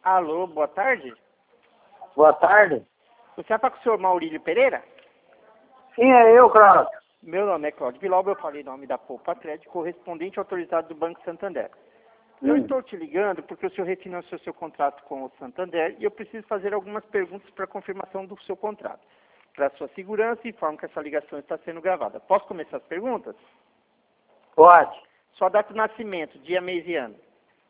Alô, boa tarde. Boa tarde. Você está com o senhor Maurílio Pereira? Sim, é eu, Cláudio. Meu nome é Cláudio Vilauba, eu falei em nome da Poupa Crédito, correspondente autorizado do Banco Santander. Eu estou te ligando porque o senhor refinanciou seu contrato com o Santander e eu preciso fazer algumas perguntas para confirmação do seu contrato. Para sua segurança, informo que essa ligação está sendo gravada. Posso começar as perguntas? Pode. Sua data de nascimento, dia, mês e ano.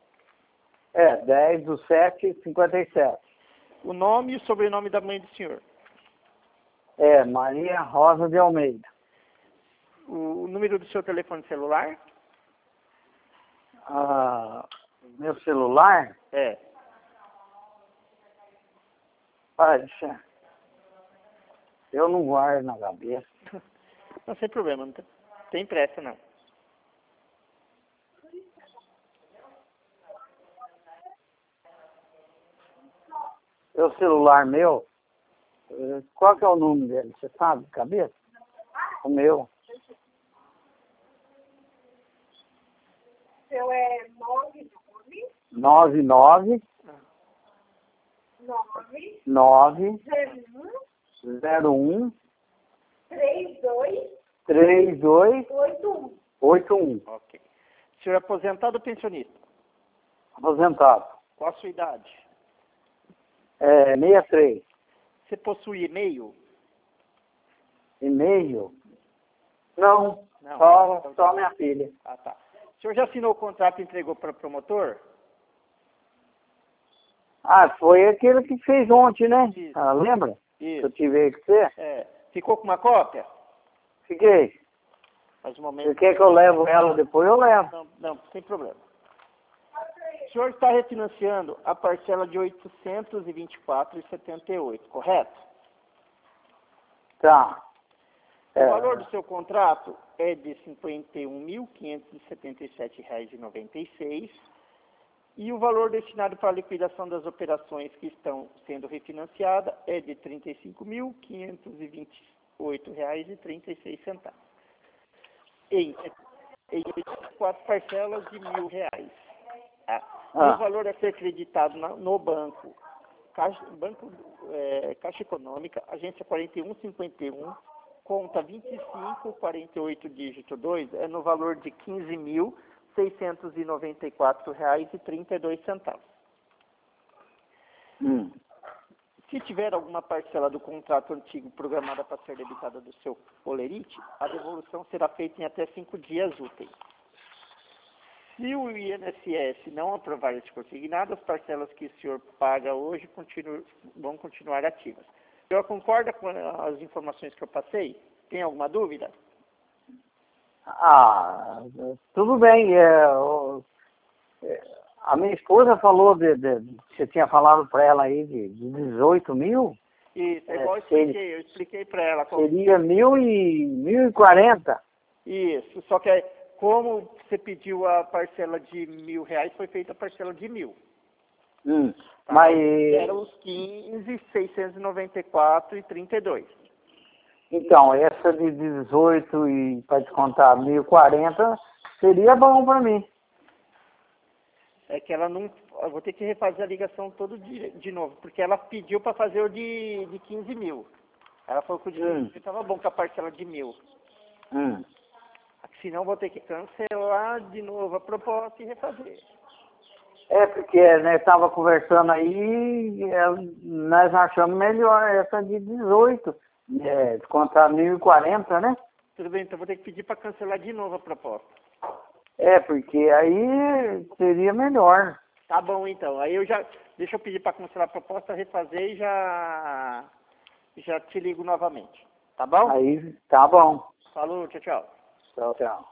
10/7/57. O nome e o sobrenome da mãe do senhor. Maria Rosa de Almeida. O número do seu telefone celular? Meu celular? Deixa. Eu não guardo na cabeça. Não, sem problema, não tem pressa não. O celular meu, qual que é o número dele? Você sabe de cabeça? O meu. O seu é 99 9 01 32 81. Ok. O senhor é aposentado ou pensionista? Aposentado. Qual a sua idade? 63. Você possui e-mail? E-mail? Não. Não. Só minha filha. Ah, tá. O senhor já assinou o contrato e entregou para o promotor? Foi aquele que fez ontem, né? Isso. Lembra? Isso. Que eu tive aí com você? Ficou com uma cópia? Fiquei. Mas um Você momento. quer que eu levo ela depois? Eu levo. Não, sem problema. O senhor está refinanciando a parcela de R$ 824,78, correto? Tá. O valor do seu contrato é de R$ 51.577,96 e o valor destinado para a liquidação das operações que estão sendo refinanciadas é de R$ 35.528,36 em 4 parcelas de R$ 1.000. E o valor a ser creditado no banco, Caixa Econômica, agência 4151, conta 2548, dígito 2, é no valor de R$ 15.694,32. Se tiver alguma parcela do contrato antigo programada para ser debitada do seu Polerite, a devolução será feita em até 5 dias úteis. Se o INSS não aprovar esse consignado, as parcelas que o senhor paga hoje vão continuar ativas. O senhor concorda com as informações que eu passei? Tem alguma dúvida? Tudo bem. A minha esposa falou você tinha falado para ela aí de 18 mil? Isso, igual eu expliquei para ela. Seria 1.040. Isso, só que como você pediu a parcela de R$ 1.000, foi feita a parcela de 1.000. Mas eram os 15.694,32. Então, essa de 18 e para descontar 1.040 seria bom para mim. É que ela não... Eu vou ter que refazer a ligação todo de novo, porque ela pediu para fazer o de 15 mil. Ela falou que o de 15 mil estava bom com a parcela de 1.000. Senão vou ter que cancelar de novo a proposta e refazer. Porque nós estava conversando aí, nós achamos melhor essa de 18, descontar 1.040, né? Tudo bem, então vou ter que pedir para cancelar de novo a proposta. Porque aí seria melhor. Tá bom, então. Aí deixa eu pedir para cancelar a proposta, refazer e já te ligo novamente. Tá bom? Aí, tá bom. Falou, tchau, tchau. Tchau, tchau.